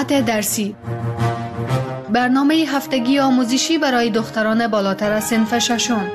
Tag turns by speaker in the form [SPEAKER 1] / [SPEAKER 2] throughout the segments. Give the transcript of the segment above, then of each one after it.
[SPEAKER 1] ساعت درسی، برنامه هفتگی آموزشی برای دختران بالاتر از صنف ششم.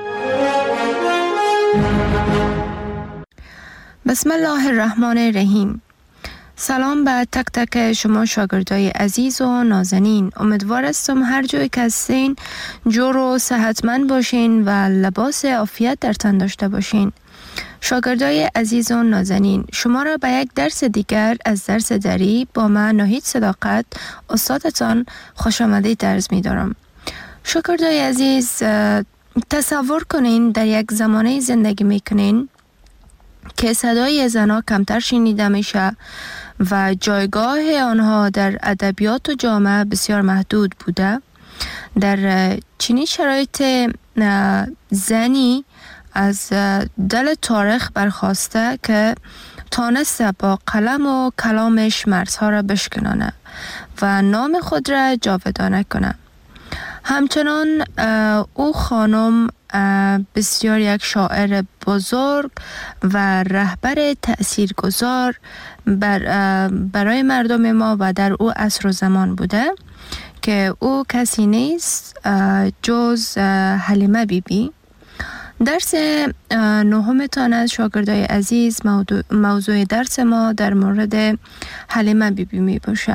[SPEAKER 2] بسم الله الرحمن الرحیم. سلام به تک تک شما شاگردای عزیز و نازنین. امیدوار هستم هر جایی که هستین جور و صحتمند باشین و لباس عافیت در تن داشته باشین. شاگردای عزیز و نازنین، شما را به یک درس دیگر از درس دری با من ناهید صداقت استادتان خوش آمدید عرض می دارم. شاگردای عزیز، تصور کنین در یک زمانه زندگی می کنین که صدای زنها کمتر شنیده میشه و جایگاه آنها در ادبیات و جامعه بسیار محدود بوده. در چنین شرایط زنی از دل تاریخ برخواسته که تانسته با قلم و کلامش مرزها را بشکنانه و نام خود را جاودانه کنه. همچنان او خانم بسیار یک شاعر بزرگ و رهبر تأثیرگذار برای مردم ما و در او عصر و زمان بوده که او کسی نیست جز حلیمه بیبی. درس نهمتان از شاگردای عزیز موضوع درس ما در مورد حلیمه بیبی می باشه.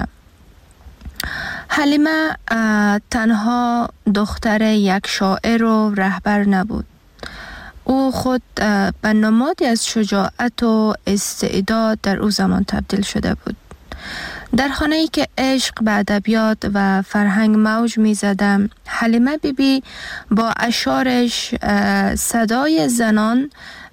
[SPEAKER 2] حلیمه تنها دختر یک شاعر و رهبر نبود. او خود به نمادی از شجاعت و استعداد در او زمان تبدیل شده بود. در خانه‌ای که عشق به ادبیات و فرهنگ موج می‌زد، حلیمه بیبی با اشعارش صدای زنان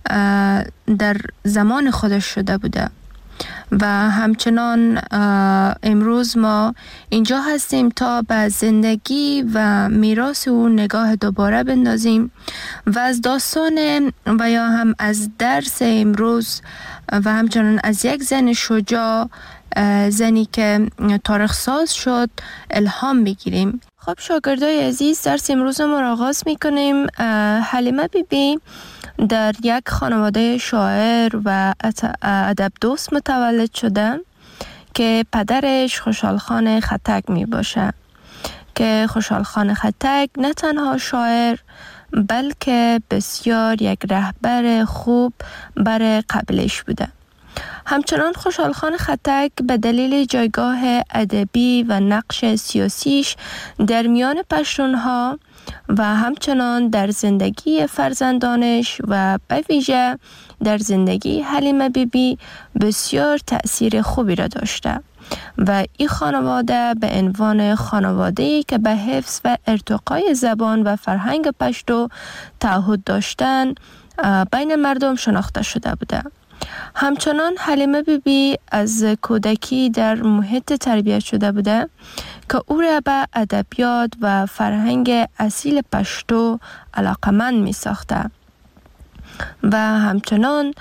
[SPEAKER 2] در زمان خودش شده بوده و همچنان امروز ما اینجا هستیم تا به زندگی و میراث او نگاه دوباره بندازیم و از داستان و یا هم از درس امروز و همچنان از یک زن شجاع، زنی که تاریخ ساز شد، الهام بگیریم. خب شاگردای عزیز، درس امروز ما را آغاز میکنیم. حلیمه بیبی در یک خانواده شاعر و ادب دوست متولد شده که پدرش خوشحال خان خټک می باشه که خوشحال خان خټک نه تنها شاعر بلکه بسیار یک رهبر خوب برای قبیله‌اش بوده. همچنان خوشحال خان خټک به دلیل جایگاه ادبی و نقش سیاسیش در میان پشتونها و همچنان در زندگی فرزندانش و به ویژه در زندگی حلیمه بیبی بسیار تأثیر خوبی را داشته و این خانواده به عنوان خانواده‌ای که به حفظ و ارتقای زبان و فرهنگ پشتو تعهد داشتن بین مردم شناخته شده بوده. همچنان حلیمه بیبی از کودکی در محیط تربیت شده بوده که او را به ادبیات و فرهنگ اصیل پشتو علاقمند می ساخته و همچنان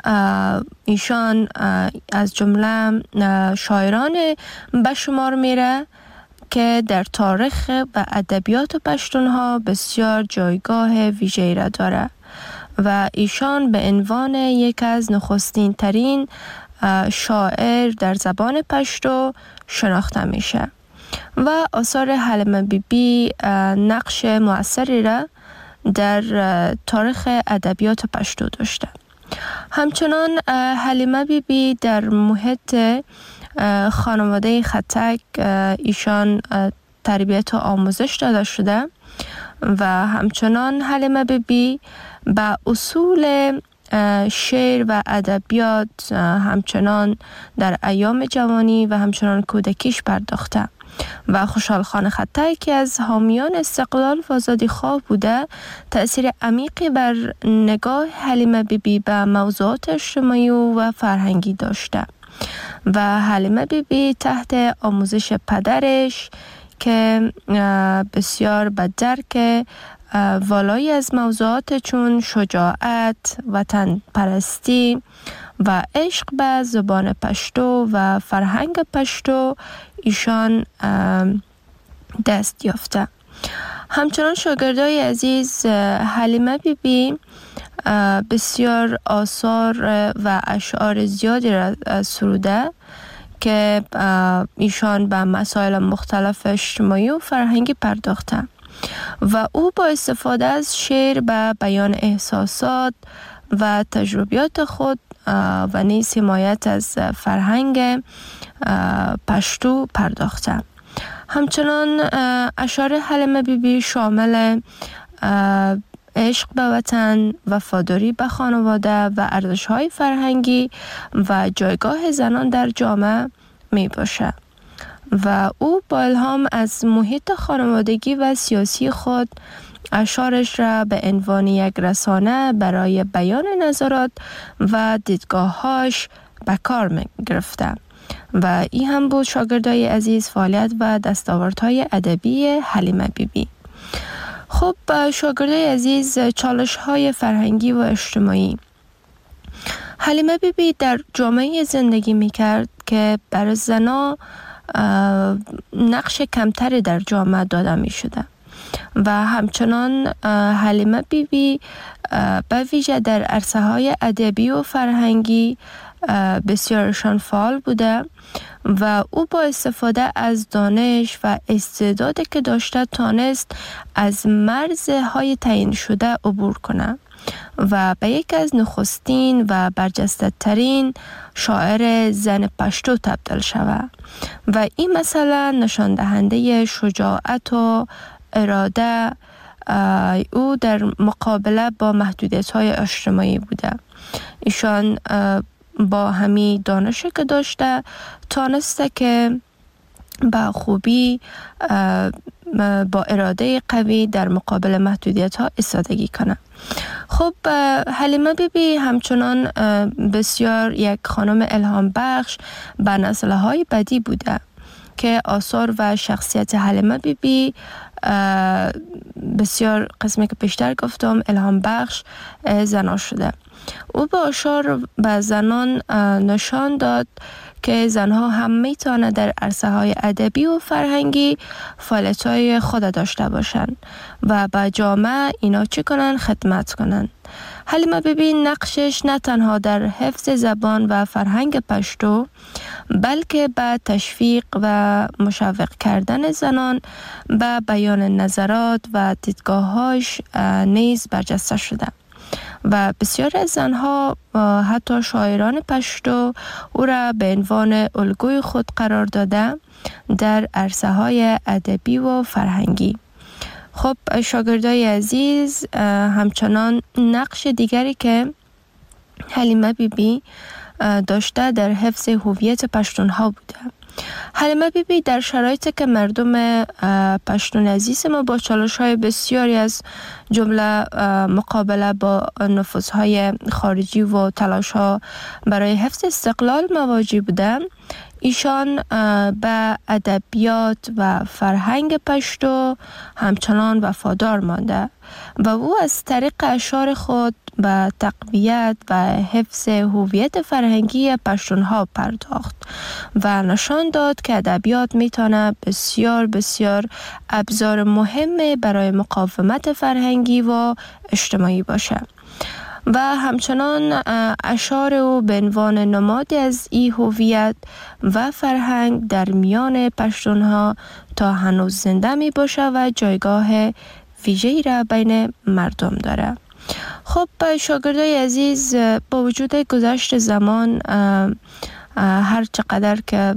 [SPEAKER 2] ایشان از جمله شاعران به شمار میره که در تاریخ و ادبیات پشتونها بسیار جایگاه ویژه‌ای را داره و ایشان به عنوان یک از نخستین ترین شاعر در زبان پشتو شناخته میشه و آثار حلیمه بیبی نقش مؤثری را در تاریخ ادبیات پشتو داشته. همچنان حلیمه بیبی در محیط خانواده خټک ایشان تربیت و آموزش داده شده و همچنان حلیمه بیبی به اصول شعر و ادبیات همچنان در ایام جوانی و همچنان کودکیش پرداخته و خوشحال خان خټک که از حامیان استقلال و آزادی خواه بوده تأثیر عمیقی بر نگاه حلیمه بیبی به موضوعات اجتماعی و فرهنگی داشته و حلیمه بیبی تحت آموزش پدرش که بسیار به درک والایی از موضوعات چون شجاعت، وطن پرستی و عشق به زبان پشتو و فرهنگ پشتو ایشان دست یافته. همچنان شاگردای عزیز، حلیمه بیبی بسیار آثار و اشعار زیادی را سروده که ایشان به مسائل مختلف اجتماعی و فرهنگی پرداخته و او با استفاده از شعر به بیان احساسات و تجربیات خود و نیز حمایت از فرهنگ پشتو پرداخته. همچنان اشعار حلیمه بیبی شامل عشق به وطن، وفاداری به خانواده و ارزش‌های فرهنگی و جایگاه زنان در جامعه می باشد و او با الهام از محیط خانوادگی و سیاسی خود اشعارش را به عنوان یک رسانه برای بیان نظرات و دیدگاه‌هاش به کار می گرفته و این هم بود شاگردای عزیز فعالیت و دستاوردهای ادبی حلیمه بیبی. خب شاگردای عزیز، چالش‌های فرهنگی و اجتماعی. حلیمه بیبی در جامعه زندگی می‌کرد که بر زنان نقش کمتری در جامعه داده می‌شده و همچنان حلیمه بیبی به ویژه در عرصه‌های ادبی و فرهنگی بسیارشان فعال بوده و او با استفاده از دانش و استعدادی که داشته تانست از مرزهای تعیین شده عبور کنه و به یکی از نخستین و برجسته ترین شاعر زن پشتو تبدیل شود و این مثلا نشان دهنده شجاعت و اراده او در مقابله با محدودیت‌های اجتماعی بوده. ایشان با همین دانشی که داشته تانسته که با خوبی با اراده قوی در مقابل محدودیت‌ها ایستادگی کنه. خب حلیمه بیبی همچنان بسیار یک خانم الهام بخش به نسل‌های بعدی بوده که آثار و شخصیت حلیمه بیبی بسیار قسمی که پیشتر گفتم الهام بخش زنان شده. او با اشعار به زنان نشان داد که زنها هم میتونه در عرصه‌های ادبی و فرهنگی فعالیت‌های خود داشته باشند و به جامعه اینا چی کنن؟ خدمت کنن. حلیمه بیبی نقشش نه تنها در حفظ زبان و فرهنگ پشتو بلکه به تشویق و مشوق کردن زنان به بیان نظرات و دیدگاه‌هاش نیز برجسته شده و بسیار از زنها حتی شاعران پشتو او را به عنوان الگوی خود قرار داده در عرصه‌های ادبی و فرهنگی. خب شاگردای عزیز، همچنان نقش دیگری که حلیمه بیبی داشته در حفظ هویت پشتونها بوده. حلیمه بیبی در شرایطی که مردم پشتون عزیز ما با چالش‌های بسیاری از جمله مقابله با نفوذهای خارجی و تلاش‌ها برای حفظ استقلال مواجه بودند، ایشان به ادبیات و فرهنگ پشتو همچنان وفادار مانده و او از طریق اشعار خود به تقویت و حفظ هویت فرهنگی پشتونها پرداخت و نشان داد که ادبیات میتونه بسیار بسیار ابزار مهم برای مقاومت فرهنگی و اجتماعی باشه و همچنان اشعار او به عنوان نمادی از این هویت و فرهنگ در میان پشتونها تا هنوز زنده می باشه و جایگاه ویژه‌ای را بین مردم داره. خب شاگردای عزیز، با وجود گذشت زمان، هر چقدر که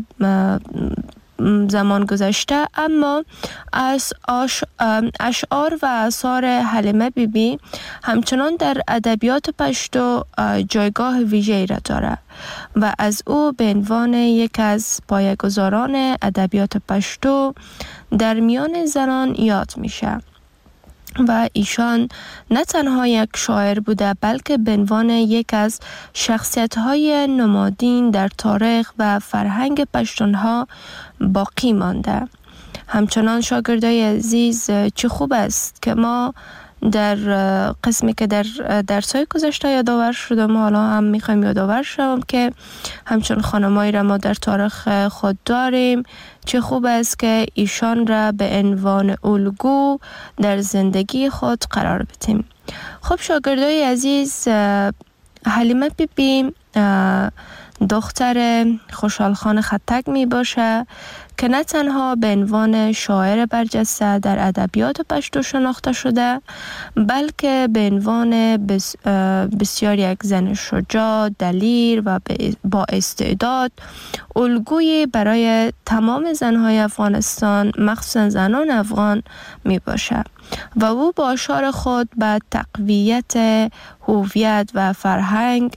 [SPEAKER 2] زمان گذشته، اما از اشعار و آثار حلیمه بیبی همچنان در ادبیات پشتو جایگاه ویژه‌ای را دارد و از او به عنوان یک از پایه‌گذاران ادبیات پشتو در میان زنان یاد میشه و ایشان نه تنها یک شاعر بوده بلکه به عنوان یک از شخصیت‌های نمادین در تاریخ و فرهنگ پشتونها باقی مانده. همچنان شاگردای عزیز، چه خوب است که ما در قسمی که در درس‌های گذشته یادآور شدم، حالا هم میخوایم یادآور شوم که همچون خانمایی را ما در تاریخ خود داریم. چه خوب است که ایشان را به عنوان الگو در زندگی خود قرار بدیم. خب شاگردای عزیز، حلیمه بیبی دختر خوشحال خان خطک می باشه که نه تنها به عنوان شاعر برجسته در ادبیات پشتو شناخته شده، بلکه به عنوان بسیار یک زن شجاع، دلیر و با استعداد، الگویی برای تمام زنهای افغانستان، مخصوصا زنان افغان می باشه و او با اشعار خود به تقویت هویت و فرهنگ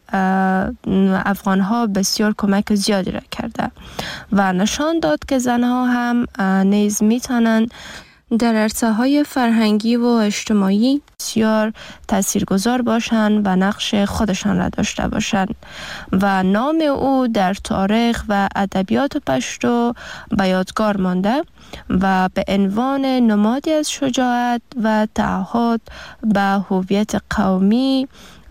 [SPEAKER 2] افغانها بسیار کمک زیادی را کرده و نشان داد که زنها هم نیز میتونند در عرصه‌های فرهنگی و اجتماعی بسیار تاثیرگذار باشند و نقش خودشان را داشته باشند و نام او در تاریخ و ادبیات پشتو به یادگار مانده و به عنوان نمادی از شجاعت و تعهد به هویت قومی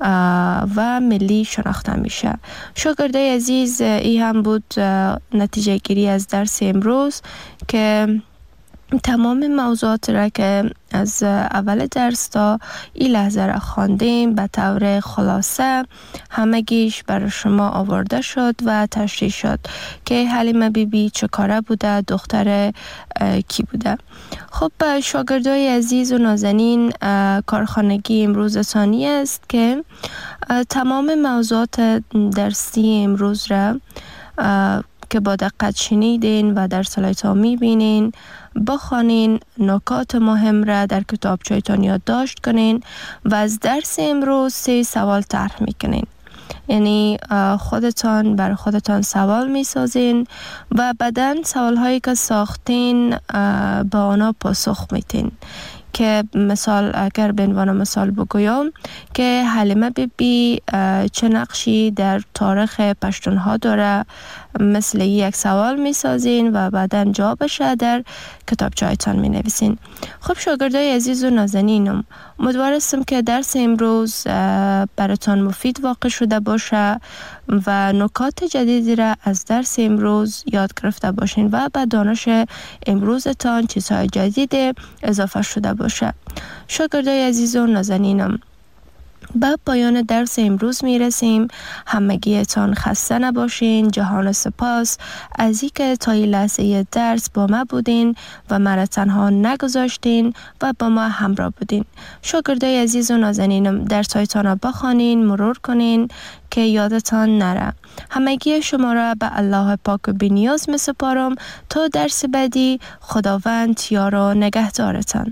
[SPEAKER 2] و ملی شناخته میشه. شاگردای عزیز، این هم بود نتیجه گیری از درس امروز که تمام موضوعات را که از اول درس تا این لحظه را خواندیم به طور خلاصه همگیش برای شما آورده شد و تشریح شد که حلیمه بیبی چه کاره بوده، دختر کی بوده. خب شاگردای عزیز و نازنین، کارخانگی امروز ثانی است که تمام موضوعات درسی امروز را که با دقت شنیدین و در سلایت‌ها می‌بینین بخوانین، نکات مهم را در کتابچه‌تان یادداشت کنین و از درس امروز 3 سوال طرح میکنین. یعنی خودتان بر خودتان سوال میسازین و بعداً سوال‌هایی که ساختین به آنها پاسخ میتین. که مثال اگر به عنوان مثال بگویم که حلیمه بیبی چه نقشی در تاریخ پشتونها داره، مثل یک سوال می سازین و بعدا جوابش در کتابچه‌تان می نویسین. خب شاگردای عزیز و نازنینم، امیدوارم که درس امروز براتان مفید واقع شده باشه و نکات جدیدی را از درس امروز یاد گرفته باشین و به دانش امروزتان چیزهای جدید اضافه شده باشه. شاگردای عزیز و نازنینم، به پایان درس امروز می رسیم. همگیتان خسته نباشین. جهان سپاس از اینکه تا این لحظه درس با ما بودین و مرا تنها نگذاشتین و با ما همراه بودین. شاگردای عزیز و نازنینم، درس‌هایتان را بخوانین، مرور کنین که یادتان نره. همگی شما را به الله پاک و بی‌نیاز می سپارم تا درس بعدی. خداوند یار و نگهدارتان.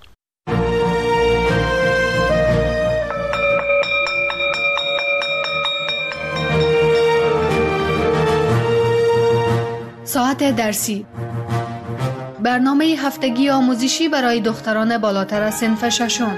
[SPEAKER 1] ساعت درسی، برنامه هفتگی آموزشی برای دختران بالاتر از صنف ششم.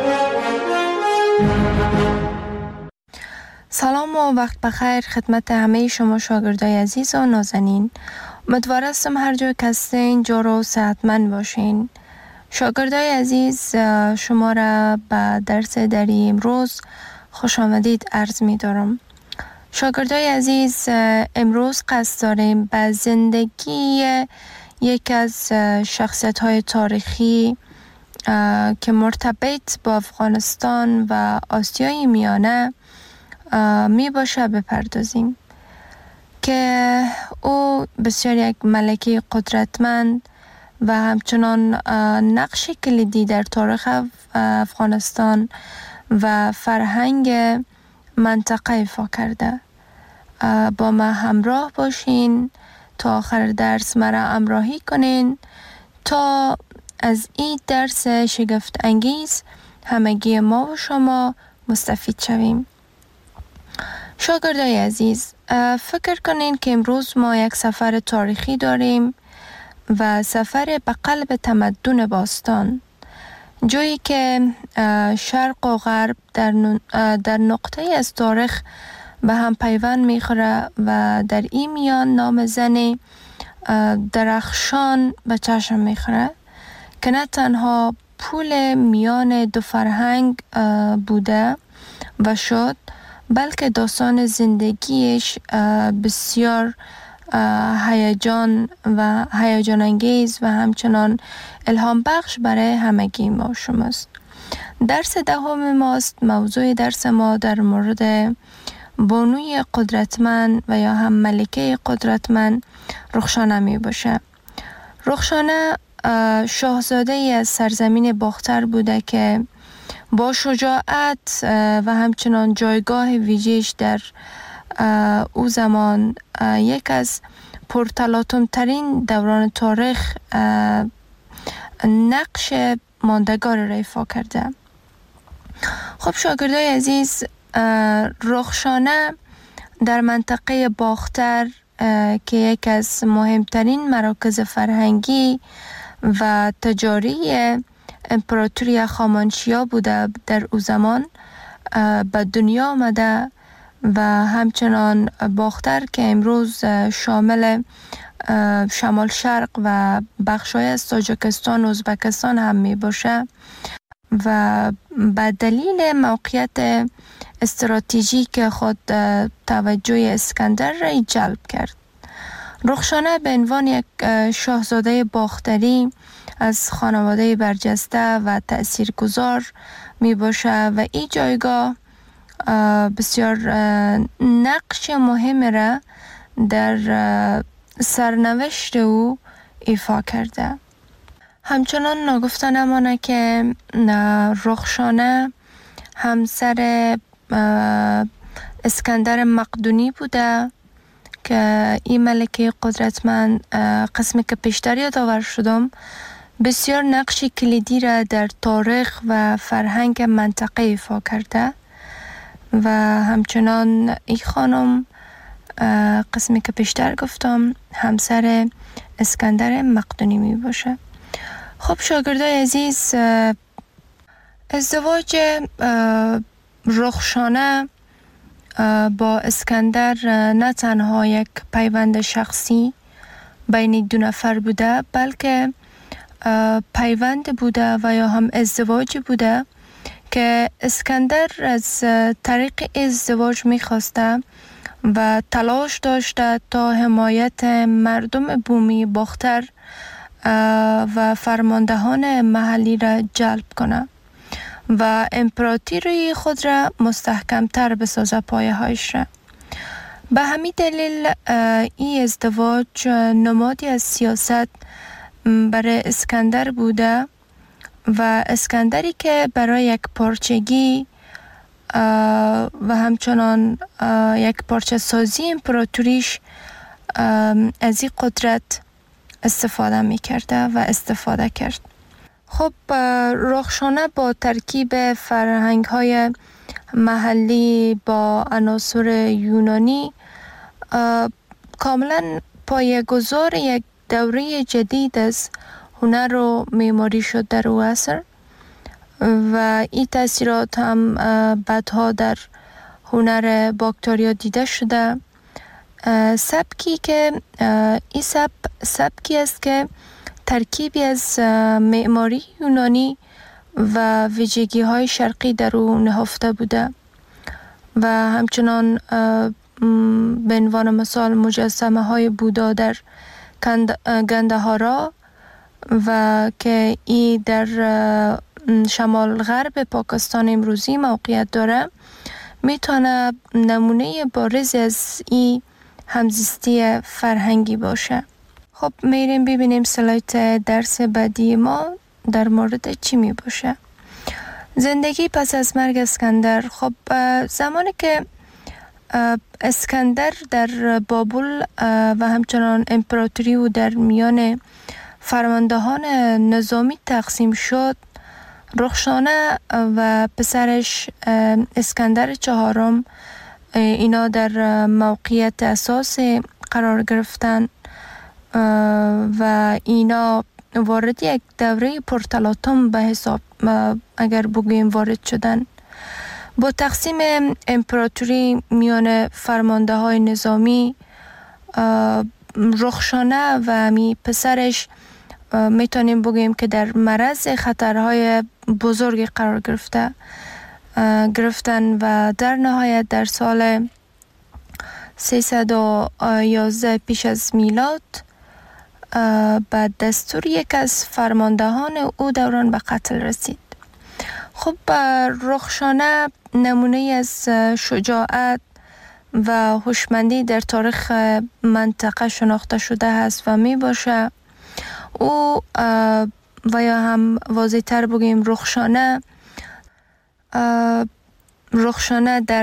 [SPEAKER 2] سلام و وقت بخیر خدمت همه شما شاگردای عزیز و نازنین. امیدوارم هر جا که هستین جور و صحتمند باشین. شاگردای عزیز، شما را به درس دری امروز خوش آمدید عرض می دارم. شاگردای عزیز، امروز قصد داریم به زندگی یک از شخصیت‌های تاریخی که مرتبط با افغانستان و آسیای میانه می باشه بپردازیم که او بسیار یک ملکه قدرتمند و همچنان نقش کلیدی در تاریخ افغانستان و فرهنگ منطقه ایفا کرده. با ما همراه باشین تا آخر درس مرا همراهی کنین تا از این درس شگفت انگیز همگی ما و شما مستفید شویم. شاگردای عزیز، فکر کنین که امروز ما یک سفر تاریخی داریم و سفر به قلب تمدن باستان، جایی که شرق و غرب در نقطه از تاریخ به هم پیوند میخوره و در این میان نام زنی درخشان به چشم میخوره که نه تنها پول میان دو فرهنگ بوده و شد، بلکه داستان زندگیش بسیار هیجان انگیز و همچنان الهام بخش برای همگی ما شماست. درس دهم ماست. موضوع درس ما در مورد بانوی قدرتمند و یا هم ملکه قدرتمند رخشانه می باشه. رخشانه شاهزاده ای از سرزمین باختر بوده که با شجاعت و همچنان جایگاه ویژه‌اش در او زمان یک از پرتلاطم ترین دوران تاریخ نقش ماندگار را ایفا کرده. خب شاگردای عزیز، رخشانه در منطقه باختر که یک از مهمترین مراکز فرهنگی و تجاری امپراتوری هخامنشیا بوده در او زمان به دنیا آمده و همچنان باختر که امروز شامل شمال شرق و بخشای از تاجیکستان و ازبکستان هم می باشه و به دلیل موقعیت استراتژیک خود توجه اسکندر را جلب کرد. رخشانه به عنوان یک شاهزاده باختری از خانواده برجسته و تأثیرگذار می باشه و این جایگاه بسیار نقش مهم را در سرنوشت او ایفا کرده. همچنان ناگفته نمانه که رخشانه همسر اسکندر مقدونی بوده که این ملکه قدرتمند قسمی که پیشتر یادآور شدم بسیار نقش کلیدی را در تاریخ و فرهنگ منطقه ایفا کرده و همچنان این خانم قسمی که پیشتر گفتم همسر اسکندر مقدونی می باشه. خب شاگردای عزیز، ازدواج رخشانه با اسکندر نه تنها یک پیوند شخصی بین دو نفر بوده، بلکه پیوند بوده و یا هم ازدواج بوده که اسکندر از طریق ازدواج می‌خواسته و تلاش داشته تا حمایت مردم بومی باختر و فرماندهان محلی را جلب کنه و امپراتوری خود را مستحکمتر بسازه پایه‌هایش را. به همین دلیل این ازدواج نمادی از سیاست برای اسکندر بوده و اسکندری که برای یک پارچگی و همچنان یک پارچه سازی امپراتوریش از این قدرت استفاده می کرده و استفاده کرد. خب رخشانه با ترکیب فرهنگ های محلی با عناصر یونانی کاملا پایه‌گذار یک دوره جدید از هنر و معماری شد در او عصر و این تاثیرات هم بعدها در هنر باکتریا دیده شده. سبکی که این سبکی است که ترکیبی از معماری یونانی و ویژگی های شرقی در او نهفته بوده و همچنان به عنوان مثال مجسمه های بودا در گندهارا و که این در شمال غرب پاکستان امروزی موقعیت داره میتونه نمونه بارز از این همزیستی فرهنگی باشه. خب میریم ببینیم سلایت درس بعدی ما در مورد چی می باشه. زندگی پس از مرگ اسکندر. خب زمانی که اسکندر در بابل و همچنان امپراتوری و در میان فرماندهان نظامی تقسیم شد، رخشانه و پسرش اسکندر چهارم اینا در موقعیت اساسی قرار گرفتن و اینا وارد یک دوره پرتلاطم به حساب اگر بگوییم وارد شدن. با تقسیم امپراتوری میان فرمانده های نظامی، رخشانه و می پسرش میتونیم بگوییم که در معرض خطرهای بزرگی قرار گرفتن و در نهایت در سال 311 پیش از میلاد بعد دستور یک از فرماندهان او دوران به قتل رسید. خب رخشانه نمونه از شجاعت و هوشمندی در تاریخ منطقه شناخته شده است و می باشه. او و یا هم واضح تر بگیم رخشانه در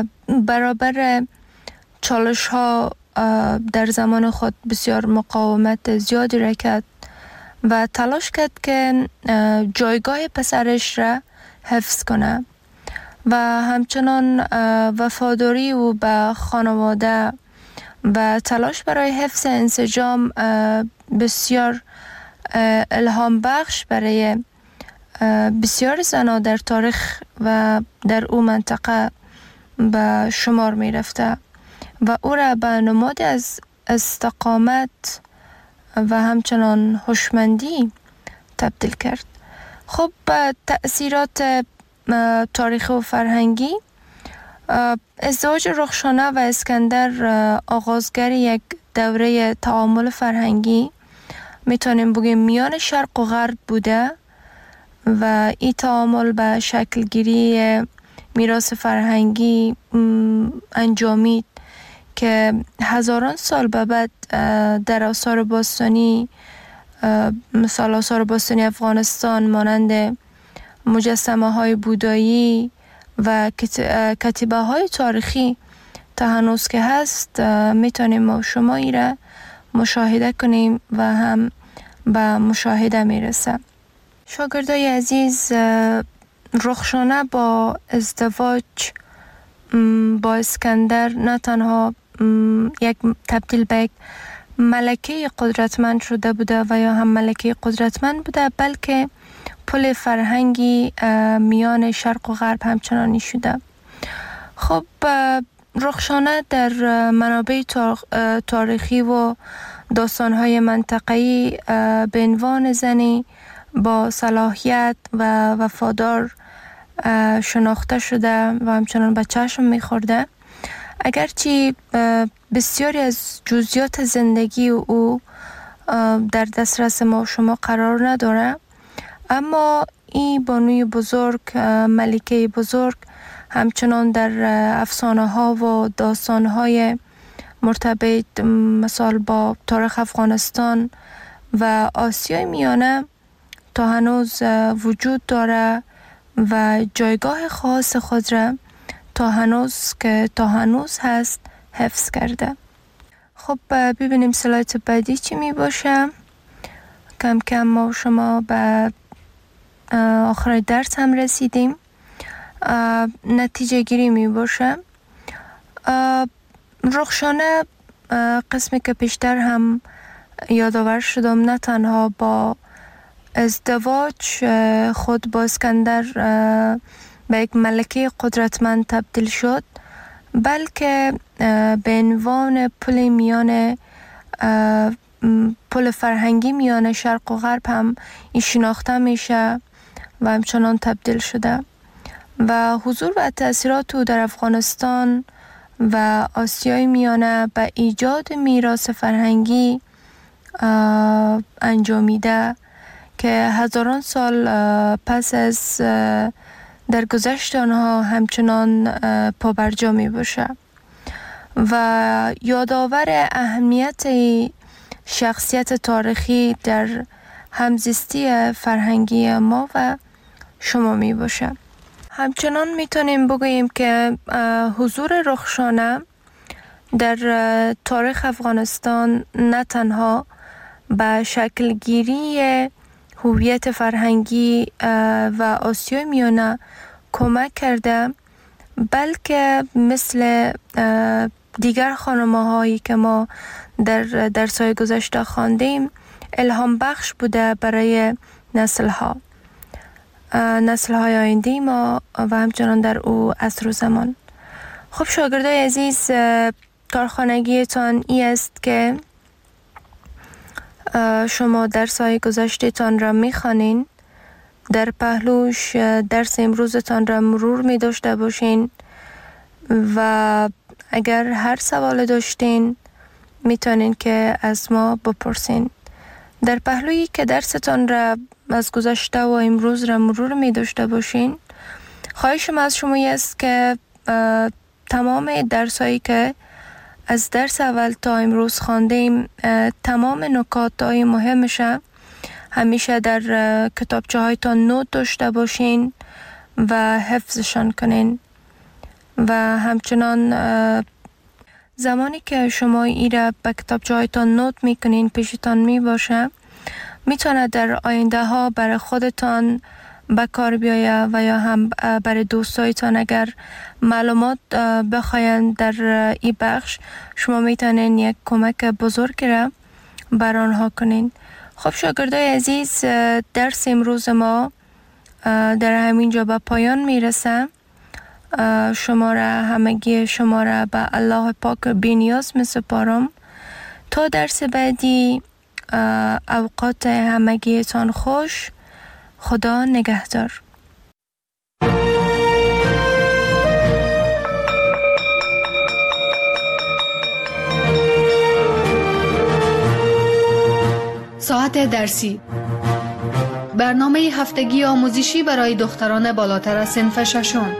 [SPEAKER 2] برابر چالش ها در زمان خود بسیار مقاومت زیادی را کرد و تلاش کرد که جایگاه پسرش را حفظ کنه و همچنان وفاداری او به خانواده و تلاش برای حفظ انسجام بسیار الهام بخش برای بسیار زنان در تاریخ و در او منطقه به شمار می رفته و او را به نماد از استقامت و همچنان هوشمندی تبدیل کرد. خب تأثیرات تاریخی و فرهنگی، ازدواج رخشانه و اسکندر آغازگر یک دوره تعامل فرهنگی میتونیم بگیم میان شرق و غرب بوده و این تعامل به شکل گیری میراث فرهنگی انجامید که هزاران سال به بعد در آثار باستانی، مثال آثار باستانی افغانستان مانند مجسمه های بودایی و کتیبه های تاریخی تا هنوز که هست میتونیم ما شما ای را مشاهده کنیم و هم به مشاهده میرسه. شاگردای عزیز، رخشانه با ازدواج با اسکندر نه تنها یک تبدیل به یک ملکه قدرتمند شده بوده و یا هم ملکه قدرتمند بوده، بلکه پل فرهنگی میان شرق و غرب همچنانی شده. خب رخشانه در منابع تاریخی و داستان‌های منطقه‌ای به عنوان زنی با صلاحیت و وفادار شناخته شده و همچنان به چشم می‌خورده. اگرچه بسیاری از جزئیات زندگی او در دسترس ما شما قرار نداره، اما این بانوی بزرگ، ملکه بزرگ، همچنان در افسانه ها و داستان های مرتبط مثال با تاریخ افغانستان و آسیای میانه تا هنوز وجود داره و جایگاه خاص خود را تا هنوز هست حفظ کرده. خب ببینیم سلایت بعدی چی می باشه. کم کم ما شما به آخر درس هم رسیدیم. نتیجه گیری می باشه. رخشانه قسمی که پیشتر هم یادآور شدم نه تنها با ازدواج خود با اسکندر به یک ملکه قدرتمند تبدیل شد، بلکه به عنوان پل فرهنگی میان شرق و غرب هم این شناخته میشه و همچنان تبدیل شده و حضور و تأثیرات او در افغانستان و آسیای میانه به ایجاد میراث فرهنگی انجامیده که هزاران سال پس از درگذشت آنها همچنان پابرجا می باشه و یادآور اهمیت شخصیت تاریخی در همزیستی فرهنگی ما و شما می باشه. همچنان میتونیم بگوییم که حضور رخشانه در تاریخ افغانستان نه تنها به شکل گیری هویت فرهنگی و آسیای میانه کمک کرده، بلکه مثل دیگر خانمه هایی که ما در درس‌های گذشته خواندیم الهام بخش بوده برای نسل های آینده ما و همچنان در او عصر و زمان. خب شاگردای عزیز، کارخانگیتان ای است که شما درس‌های گذشته‌تان را می‌خوانین، در پهلوش درس امروزتان را مرور می داشته باشین و اگر هر سوال داشتین میتونین که از ما بپرسین. در پهلویی که درستان را از گذشته و امروز را مرور می داشته باشین، خواهشم از شما است که تمام درسایی که از درس اول تا امروز خواندیم، تمام نکاتای مهمش همیشه در کتابچه هایتان نوت داشته باشین و حفظشان کنین. و همچنان زمانی که شما ایره به کتابچه هایتان نوت میکنین پیشتان میباشه، میتونه در آینده ها برای خودتان به کار بیایه و یا هم برای دوستایتان اگر معلومات بخواین در این بخش، شما میتونین یک کمک بزرگ را بر آنها کنین. خب شاگردای عزیز، درس امروز ما در همین جا به پایان میرسه. همگی شما را به الله پاک بی‌نیاز میسپارم. تا درس بعدی، اوقات همگیتان خوش. خدا نگهدار.
[SPEAKER 1] ساعت درسی، برنامه هفتگی آموزشی برای دختران بالاتر از صنف ششم.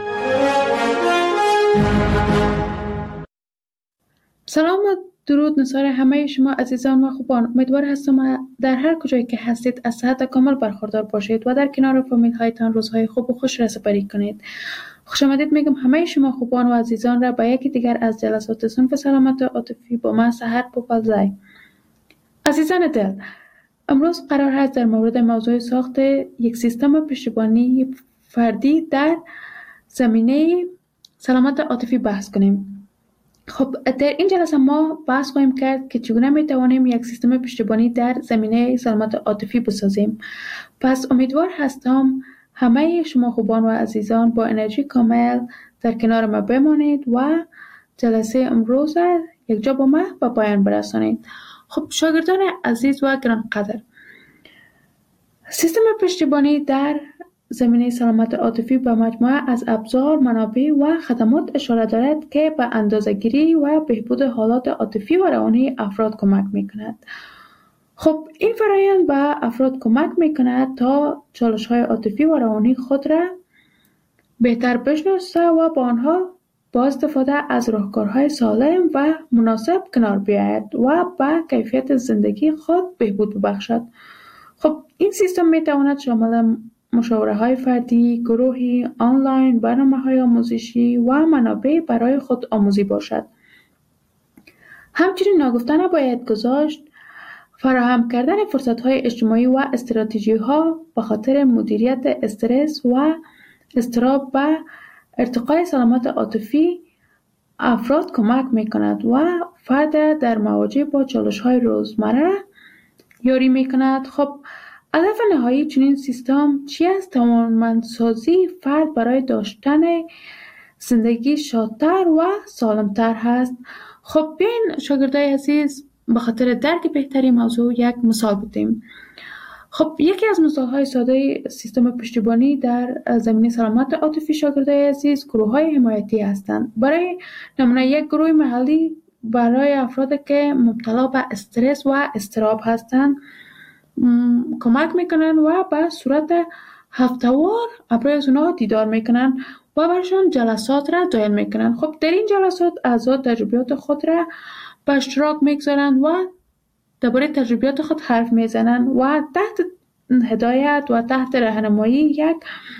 [SPEAKER 3] سلام و درود نثار همه شما عزیزان و خوبان. امیدوار هستم در هر کجایی که هستید از صحت کامل برخوردار باشید و در کنار فامیل هایتان روزهای خوب و خوش را سپری کنید. خوش آمدید میگم همه شما خوبان و عزیزان را به یکی دیگر از جلسات صنف سلامت عاطفی با من سحر پوپلزای. عزیزان دل، امروز قرار است در مورد موضوع ساخت یک سیستم پشتیبانی فردی در زمینه سلامت عاطفی بحث کنیم. خب در این جلسه ما بحث خواهیم کرد که چگونه می توانیم یک سیستم پشتیبانی در زمینه سلامت عاطفی بسازیم. پس امیدوار هستم همه شما خوبان و عزیزان با انرژی کامل در کنار ما بمانید و جلسه امروز یک جا با ما به پایان برسانید. خب شاگردان عزیز و گرانقدر، سیستم پشتیبانی در زمینه سلامت عاطفی به مجموعه از ابزار، منابع و خدمات اشاره دارد که به اندازه‌گیری و بهبود حالات عاطفی و روانی افراد کمک می‌کند. خب این فرآیند به افراد کمک می‌کند تا چالش‌های عاطفی و روانی خود را بهتر بشناسه و با آنها با استفاده از راهکارهای سالم و مناسب کنار بیاید و به کیفیت زندگی خود بهبود ببخشد. خب این سیستم می‌تواند شامل مشاوره‌های فردی، گروهی، آنلاین، برنامه‌های آموزشی و منابع برای خود آموزی باشد. همچنین ناگفته نباید گذاشت فراهم کردن فرصت‌های اجتماعی و استراتژی‌ها به خاطر مدیریت استرس و اضطراب و ارتقای سلامت عاطفی افراد کمک می‌کند و فرد در مواجه با چالش‌های روزمره یاری می‌کند. خب هدف نهایی چنین سیستم چی است؟ توانمندسازی فرد برای داشتن زندگی شادتر و سالمتر هست. خب بیاین شاگردای عزیز به خاطر درک بهتری موضوع یک مثال بدیم. خب یکی از مثال‌های ساده سیستم پشتیبانی در زمینه سلامت عاطفی شاگردای عزیز گروه‌های حمایتی هستند. برای نمونه یک گروه محلی برای افرادی که مبتلا به استرس و اضطراب هستند کمک میکنن و به صورت هفته‌وار برای از اونا دیدار میکنن و برشان جلسات را دایر میکنن. خب در این جلسات اعضا تجربیات خود را به اشتراک میگذارن و درباره تجربیات خود حرف میزنن و تحت هدایت و تحت راهنمایی یک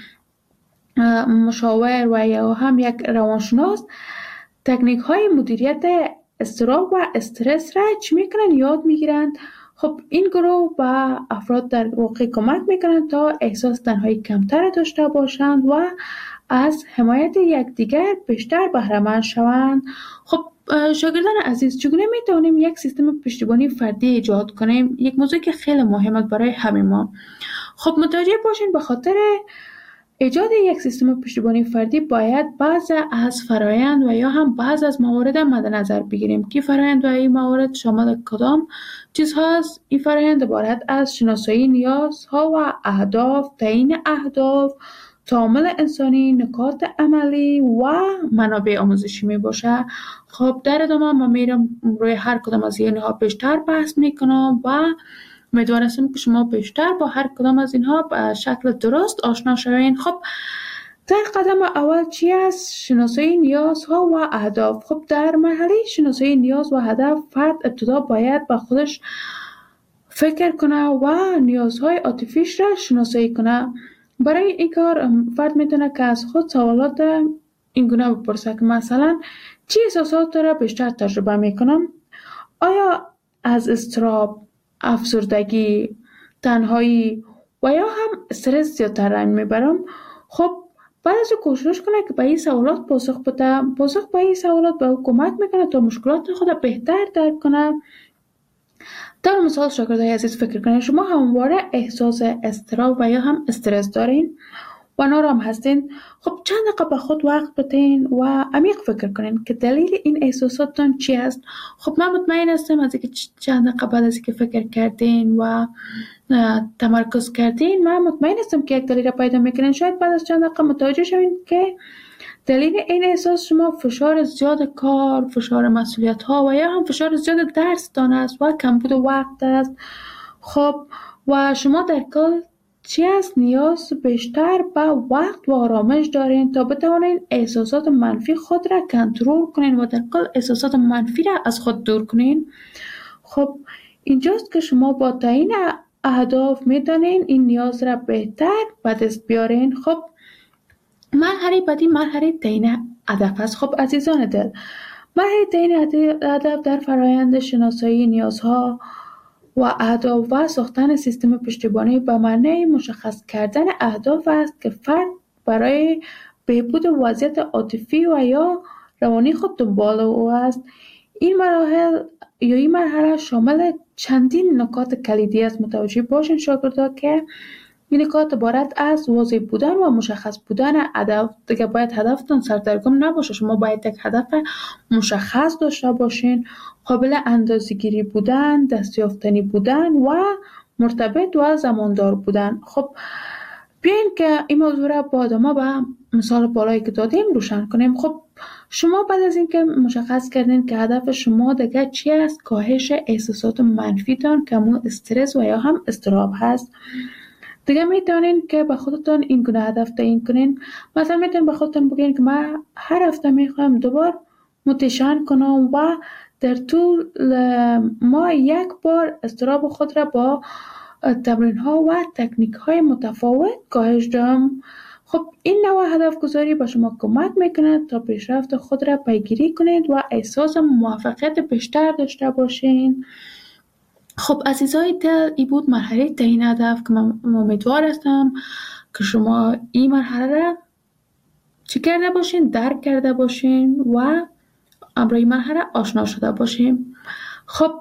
[SPEAKER 3] مشاور و یا هم یک روانشناس تکنیک های مدیریت اضطراب و استرس را چی میکنن یاد میگیرند. خب این گروه به افراد در واقع کمک میکنند تا احساس تنهایی کمتر داشته باشند و از حمایت یکدیگر بیشتر بهره‌مند شوند. خب شاگردان عزیز، چگونه میتونیم یک سیستم پشتیبانی فردی ایجاد کنیم؟ یک موضوع که خیلی مهمه برای همه ما. خب متوجه باشین به خاطر ایجاد یک سیستم پشتیبانی فردی باید بعض از فرایند و یا هم بعض از موارد مد نظر بگیریم که فرایند و این موارد شامل کدام چیز هست. این فرایند عبارت از شناسایی نیازها و اهداف، تعیین اهداف، تعامل انسانی، نکات عملی و منابع آموزشی می باشه. خب در ادامه من میرم روی هر کدام از اینها بیشتر بحث میکنم و امیدوارم که شما بیشتر با هر کدام از اینها به شکل درست آشنا شوین. خب در قدم اول چی است؟ شناسایی نیازها و اهداف. خب در مرحله شناسایی نیاز و هدف فرد ابتدا باید با خودش فکر کنه و نیازهای عاطفیش را شناسایی کنه. برای این کار فرد میتونه که از خود سوالات این گونه بپرسه که مثلا چی احساسات را بیشتر تجربه میکنم؟ آیا از اضطراب، افسردگی، تنهایی و یا هم استرس زیادتر رنج میبرم؟ خب بعد از کوشش کنه که به این سوالات پاسخ بده. پاسخ به این سوالات به او کمک میکنه تا مشکلات خود بهتر درک کنه. در مثال شاگردای عزیز فکر کنید شما همواره احساس اضطراب و یا هم استرس دارین و نارام هستین. خب چند دقیقه به خود وقت بدین و عمیق فکر کنین که دلیل این احساساتتان چی است. خب من مطمئن هستم از اینکه چند دقیقه بعد از اینکه فکر کردین و تمرکز کردین، من مطمئن هستم که یک دلیل را پیدا میکنین. شاید بعد از چند دقیقه متوجه شوین که دلیل این احساس شما فشار زیاد کار، فشار مسئولیت ها و یا هم فشار زیاد درس دان است و کمبود وقت است. خب و شما در کل چی است؟ نیاز بیشتر به وقت و آرامش دارین تا بتوانین احساسات منفی خود را کنترل کنین و در کل احساسات منفی را از خود دور کنین. خب اینجاست که شما با تعیین اهداف میتونین این نیاز را بهتر به دست بیارین. خب مرحله بعدی مرحله تعیین هدف است. خب عزیزان دل، مرحله تعیین هدف در فرایند شناسایی نیازها و اهداف و ساختن سیستم پشتیبانی به معنی مشخص کردن اهداف است که فرد برای بهبود وضعیت عاطفی و یا روانی خود دنبال او است. این مرحله شامل چندین نکات کلیدی است. متوجه باشین شاگردا که این نکات عبارت از واضح بودن و مشخص بودن هدف. دیگه باید هدفتون سردرگم نباشه. شما باید یک هدف مشخص داشته باشین، قابل اندازه‌گیری بودن، دستیافتنی بودن و مرتبط و زماندار بودن. خب بیاین که این موضوع را با ادامه به مثال بالایی که دادیم روشن کنیم. خب شما بعد از اینکه مشخص کردین که هدف شما دیگه چی است، کاهش احساسات منفی تان که همون استرس و یا هم اضطراب هست، دیگه میتونین که به خودتون این گونه هدف تعیین کنین. مثلا میتونین به خودتون بگین که من هر هفته میخوام دوبار متشن کنم و در طول ما یک بار اضطراب خود را با تمرین ها و تکنیک های متفاوت کاهش دهم. خب این نوع هدف گذاری به شما کمک میکنه تا پیشرفت خود را پیگیری کنید و احساس موفقیت بیشتر داشته باشین. خب عزیزای دل، این بود مرحله تعیین هدف که من امیدوار هستم که شما این مرحله را چی کرده باشین، درک کرده باشین و امروی مرحله آشنا شده باشین. خب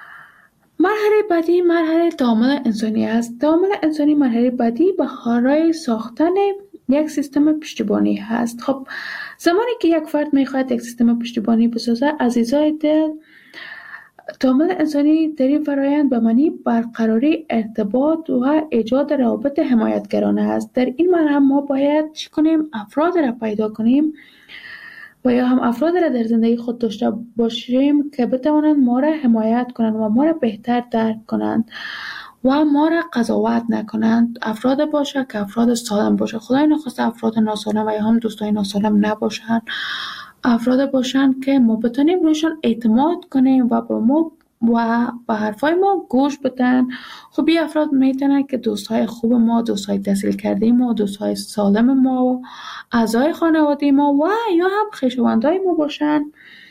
[SPEAKER 3] مرحله بعدی مرحله تعامل انسانی است. تعامل انسانی مرحله بعدی برای ساختن یک سیستم پشتیبانی هست. خب زمانی که یک فرد میخواهد یک سیستم پشتیبانی بسازه، عزیزای دل، تعامل انسانی در این فرایند به معنی برقراری ارتباط و ایجاد روابط حمایتگرانه است. در این مرحله ما باید چی کنیم؟ افراد را پیدا کنیم و یا هم افراد را در زندگی خود داشته باشیم که بتوانند ما را حمایت کنند و ما را بهتر درک کنند و ما را قضاوت نکنند. افراد باشه که افراد سالم باشه. خدای نخواسته افراد ناسالم و یا هم دوستای ناسالم نباشند. افراد باشن که ما بتونیم روشان اعتماد کنیم و با ما و به حرفای ما گوش بدن. خب این افراد میتونن که دوستای خوب ما، دوستای تحصیل کرده ما، دوستای سالم ما، اعضای خانواده ما و یا هم خویشاوندای ما باشن.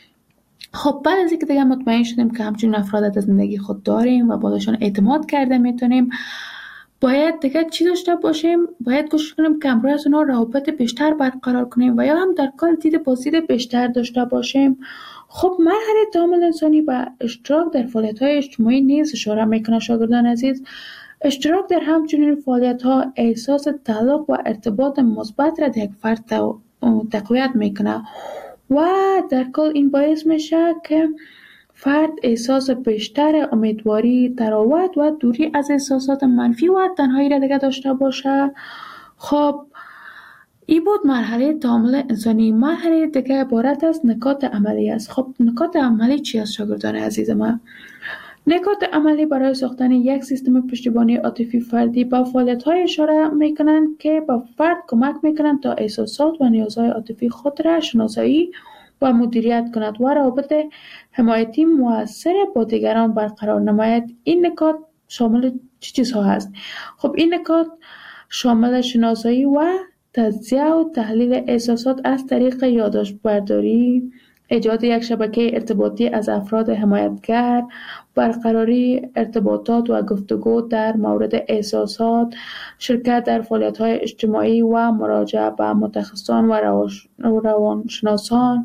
[SPEAKER 3] خب بعد از اینکه دیگه مطمئن شدیم که همچین افراد در زندگی خود داریم و باشون اعتماد کرده میتونیم، باید دیگه چی داشته باشیم؟ باید کوشش کنیم که همراه از اونا روابط بیشتر برقرار کنیم و یا هم در کل دید بازدید بیشتر داشته باشیم. خب مرحله تعامل انسانی با اشتراک در فعالیت‌های اجتماعی نیز اشاره میکنه. شاگردان عزیز، اشتراک در همچنین فعالیت‌ها احساس تعلق و ارتباط مثبت را در یک فرد تقویت میکنه و در کل این باعث میشه که فرد احساس بیشتر امیدواری، تراوت و دوری از احساسات منفی و تنهایی را دیگه داشته باشه. خب این بود مرحله تعامل انسانی. مرحله دیگه عبارت از نکات عملی است. خب نکات عملی چی است شاگردان عزیز من؟ نکات عملی برای ساختن یک سیستم پشتیبانی عاطفی فردی با فعالیت‌های اشاره می‌کنند که با فرد کمک می‌کنند تا احساسات و نیازهای عاطفی خود را شناسایی و مدیریت کند و روابط حمایتی مؤثر با دیگران برقرار نماید. این نکات شامل چه چیزها هست؟ خب این نکات شامل شناسایی و تجزیه و تحلیل احساسات از طریق یادداشت برداری، ایجاد یک شبکه ارتباطی از افراد حمایتگر، برقراری ارتباطات و گفتگو در مورد احساسات، شرکت در فعالیت‌های اجتماعی و مراجعه به متخصصان و روانشناسان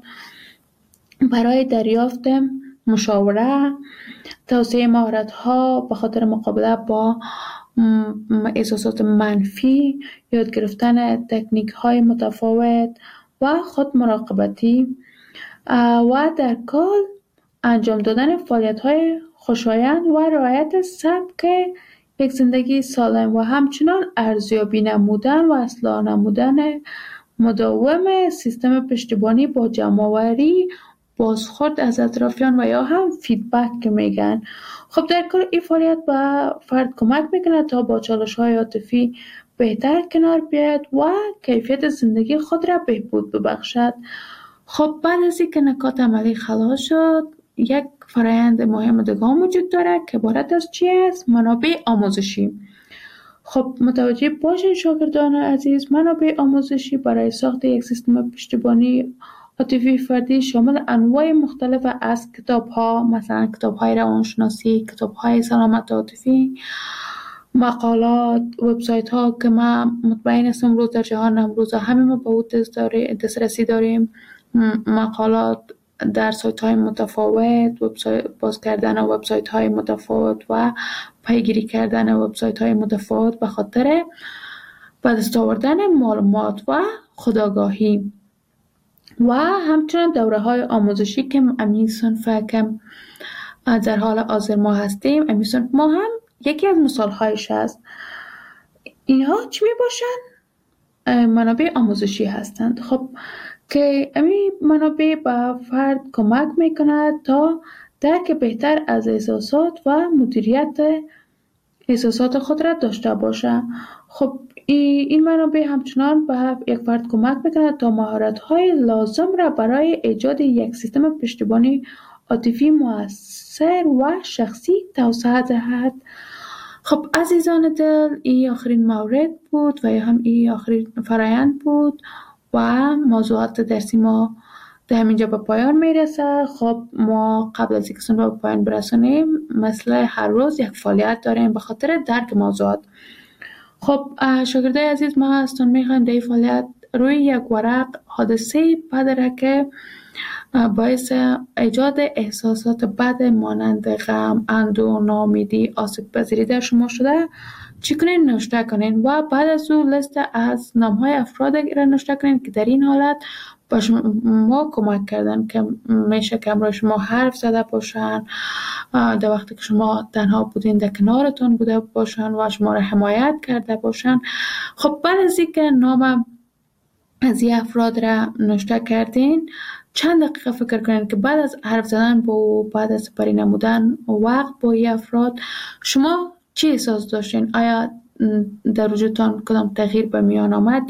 [SPEAKER 3] برای دریافت مشاوره، توسعه مهارت‌ها به خاطر مقابله با احساسات منفی، یاد گرفتن تکنیک‌های متفاوت و خود مراقبتی و در کل انجام دادن فعالیت‌های خوشایند و رعایت سبک یک زندگی سالم و همچنان ارزیابی نمودن و اصلاح نمودن مداوم سیستم پشتیبانی با جمع‌آوری بازخورد از اطرافیان و یا هم فیدبک که میگن. خب در کل این فعالیت به فرد کمک میکنه تا با چالش‌های عاطفی بهتر کنار بیاید و کیفیت زندگی خود را بهبود ببخشد. خب بعد از اینکه نکات عملی خلاص شد، یک فرایند مهم دیگه وجود داره که عبارت از چی است؟ منابع آموزشی. خب متوجه باشین شاگردان عزیز، منابع آموزشی برای ساخت یک سیستم پشتیبانی عاطفی فردی شامل انواع مختلف از کتاب‌ها، مثلا کتاب‌های روانشناسی، کتاب‌های سلامت عاطفی، مقالات، وبسایت‌ها که ما مطمئن هستم امروز در جهان امروز همه ما به او دسترسی داریم، مقالات در سایت‌های متفاوت، باز کردن وبسایت‌های متفاوت و پیگیری کردن وبسایت‌های متفاوت به خاطر به دست آوردن معلومات و خودآگاهی و همچنین دوره‌های آموزشی که امی صنف که در حال حاضر ما هستیم، امی صنف ما هم یکی از مثال‌هایش است. اینها چی میباشند؟ منابع آموزشی هستند. خب که امی منابع به فرد کمک میکند تا درک بهتر از احساسات و مدیریت احساسات خود را داشته باشه. خب این منابع همچنان به یک فرد کمک میکند تا مهارت‌های لازم را برای ایجاد یک سیستم پشتیبانی عاطفی مؤثر و شخصی توسعه دهد. خب عزیزان دل، این آخرین مورد بود و هم این آخرین فرایند بود و موضوعات درسی ما در همینجا به پایان میرسه. خب ما قبل از اینکه سن به پایان برسونیم مثل هر روز یک فعالیت داریم به خاطر درک موضوعات. خب شاگردای عزیز، ما هستون میخوایم در این فعالیت روی یک ورق حادثه بد که باعث ایجاد احساسات بد مانند غم، اندوه، ناامیدی، آسیب پذیری در شما شده چی کنین؟ نوشته کنین و بعد از او لیست از نام‌های افراد را نوشته کنین که در این حالت با شما کمک کردن که میشه که امروز شما حرف زده باشن، در وقتی که شما تنها بودین در کنارتون بوده باشن و شما را حمایت کرده باشن. خب بعد از اینکه نام از این افراد را نوشته کردین، چند دقیقه فکر کنین که بعد از حرف زدن با بعد از سپری نمودن وقت با این افراد شما چی احساس داشتین؟ آیا در وجودتان کدام تغییر به میان آمد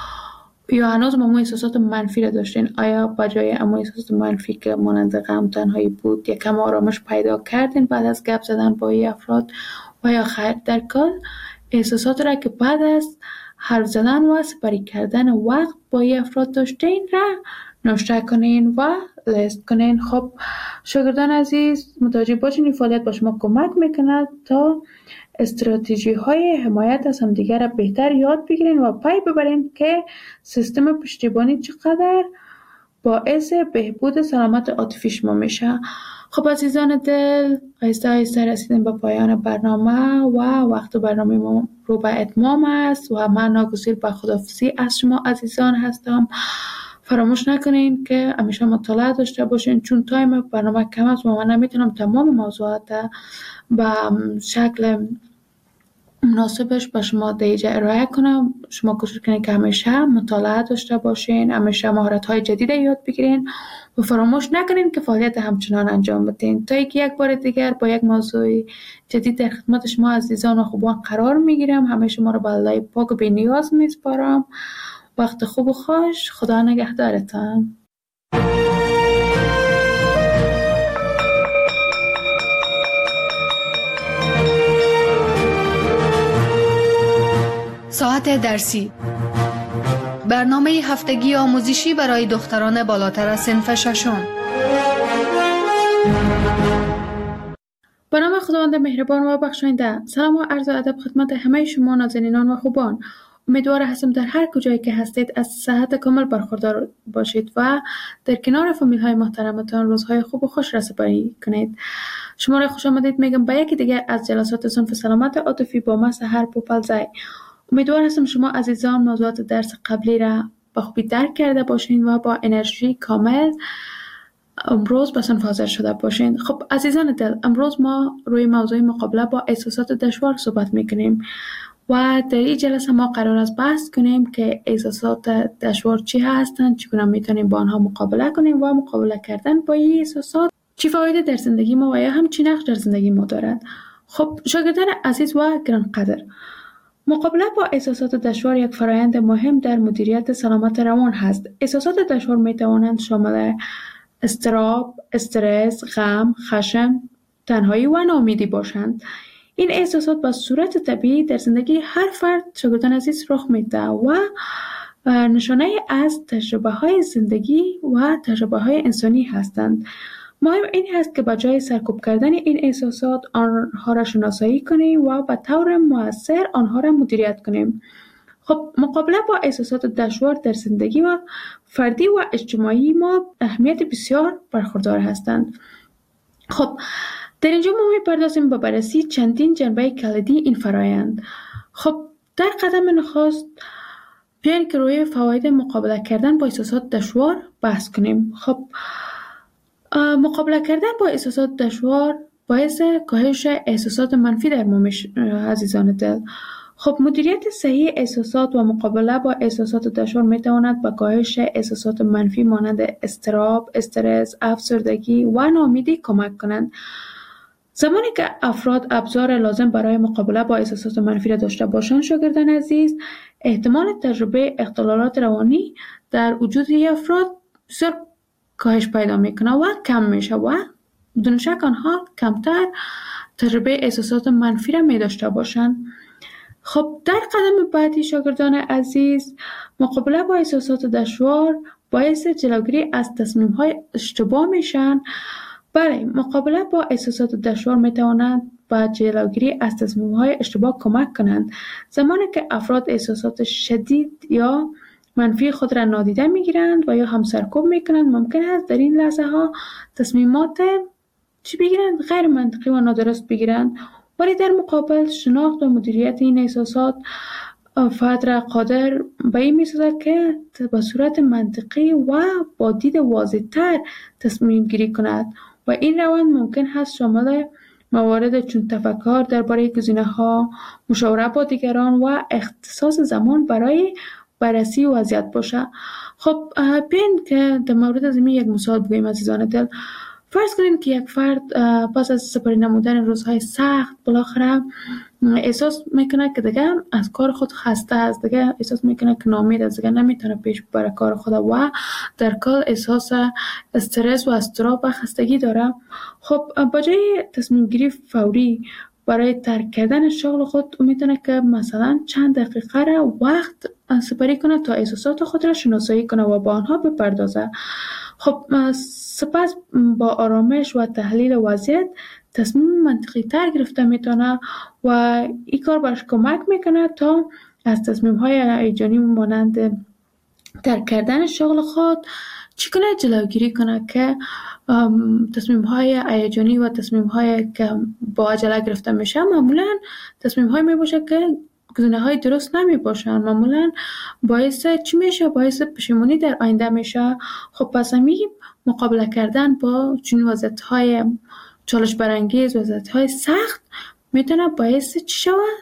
[SPEAKER 3] یا هنوز همون احساسات منفی را داشتین؟ آیا بجای همون احساسات منفی که مانند غم، تنهایی بود یکم آرامش پیدا کردین بعد از گپ زدن با این افراد و یا خیر؟ در کل احساسات را که بعد از حرف زدن و سپری کردن وقت با این افراد داشتین را نوشته کنین و لیست کنین. خب شاگردان عزیز، متوجه باشین این فعالیت با شما کمک میکنه تا استراتژی های حمایت از همدیگر را بهتر یاد بگیرین و پی ببرین که سیستم پشتیبانی چقدر باعث بهبود سلامت عاطفی شما میشه. خب عزیزان دل، آهسته آهسته رسیدیم به پایان برنامه و وقت برنامه ما رو به اتمام است و من ناگزیر به خداحافظی از شما عزیزان هستم. فراموش نکنین که همیشه مطالعه داشته باشین، چون تایم برنامه کم است و من نمیتونم تمام موضوعات به شکل مناسبش به شما دیجا ارائه کنم. شما کوشش کنید که همیشه مطالعه داشته باشین، همیشه مهارت‌های جدید یاد بگیرین و فراموش نکنین که فعالیت همچنان انجام بدین تا اینکه یک بار دیگر با یک موضوع جدید در خدمت شما عزیزان و خوبان قرار میگیرم. همه شما رو به الله پاک و بی‌نیاز میسپارم. وقت خوب و خوش. خدا نگهدارتان.
[SPEAKER 1] ساعت درسی، برنامه هفتگی آموزشی برای دختران بالاتر از صنف ششم.
[SPEAKER 3] به نام خداوند مهربان و بخشاینده. سلام و عرض ادب خدمت همه شما نازنینان و خوبان. امیدوار هستم در هر کجایی که هستید از صحت کامل برخوردار باشید و در کنار فامیل های محترمتان روزهای خوب و خوش را سپری کنید. شما را خوش آمدید میگم به یکی دیگر از جلسات صنف سلامت عاطفی با من سحر پوپلزی. امیدوار هستم شما عزیزان موضوعات درس قبلی را به خوبی درک کرده باشین و با انرژی کامل امروز به صنف حاضر شده باشین. خب عزیزان دل، امروز ما روی موضوع مقابله با احساسات دشوار صحبت میکنیم و در این جلسه ما قرار است بحث کنیم که احساسات دشوار چی هستند، چگونه میتونیم با آنها مقابله کنیم و مقابله کردن با این احساسات چی فایده در زندگی ما و یا هم چی نقش در زندگی ما دارد. خب شاگردان عزیز و گرانقدر، مقابله با احساسات دشوار یک فرایند مهم در مدیریت سلامت روان هست. احساسات دشوار می توانند شامل اضطراب، استرس، غم، خشم، تنهایی و ناامیدی باشند. این احساسات به صورت طبیعی در زندگی هر فرد شاگردان عزیز رخ میده و نشانه از تجربه های زندگی و تجربه های انسانی هستند. مهم این هست که به جای سرکوب کردن این احساسات آنها را شناسایی کنیم و به طور مؤثر آنها را مدیریت کنیم. خب مقابله با احساسات دشوار در زندگی و فردی و اجتماعی ما اهمیت بسیار برخوردار هستند. خب در اینجا ما می‌پردازیم به بررسی چندین جنبه کلیدی این فرایند. خب در قدم نخست بیاین که روی فواید مقابله کردن با احساسات دشوار بحث کنیم. خب مقابله کردن با احساسات دشوار باعث کاهش احساسات منفی در ما عزیزان دل. خب مدیریت صحیح احساسات و مقابله با احساسات دشوار میتواند به کاهش احساسات منفی مانند اضطراب، استرس، افسردگی و ناامیدی کمک کنند. زمانی که افراد ابزار لازم برای مقابله با احساسات منفی را داشته باشند، شاگردان عزیز، احتمال تجربه اختلالات روانی در وجود افراد بسیار کاهش پیدا میکنه و کم میشه و بدون شک آنها کمتر تجربه احساسات منفی را می داشته باشند. خب در قدم بعدی شاگردان عزیز، مقابله با احساسات دشوار باعث جلوگیری از تصمیم‌های اشتباه میشن. بله، مقابله با احساسات دشوار میتواند به جلوگیری از تصمیم‌های اشتباه کمک کنند. زمانی که افراد احساسات شدید یا منفی خود را نادیده میگیرند و یا هم سرکوب میکنند، ممکن است در این لحظه ها تصمیمات بگیرند غیر منطقی و نادرست بگیرند، ولی در مقابل شناخت و مدیریت این احساسات فرد را قادر به این می‌سازد که به صورت منطقی و با دید واضح‌تر تصمیم گیری کند و این روند ممکن است شامل موارد چون تفکر درباره گزینه‌ها، مشاوره با دیگران و اختصاص زمان برای بررسی وضعیت باشه. خب بیاین که در مورد از یک مثال بگوییم عزیزان دل. فرض کنید که یک فرد پس از سپری نمودن روزهای سخت بالاخره احساس میکنه که دیگه از کار خود خسته است، دیگه احساس میکنه که ناامید است، دیگه نمیتونه پیش ببره کار خود و در کل احساس استرس و اضطراب و خستگی داره. خب با جای تصمیم گیری فوری برای ترک کردن شغل خود میتونه که مثلا چند دقیقه را وقت سپری کنه تا احساسات خود را شناسایی کنه و با آنها بپردازه. خب سپس با آرامش و تحلیل وضعیت تصمیم منطقی تر گرفته میتونه و این کار برش کمک میکنه تا از تصمیم های هیجانی مانند ترک کردن شغل خود چی کنه جلوگیری کنه که تصمیم های هیجانی و تصمیم های که با عجله گرفته میشه معمولا تصمیم های میباشه که گزینه های درست نمی باشن، معمولا باعث چی میشه؟ باعث پشیمانی در آینده میشه. خب پس همین مقابله کردن با چون وضعیت های چالش برانگیز، وضعیت های سخت میتونه باعث چی شود؟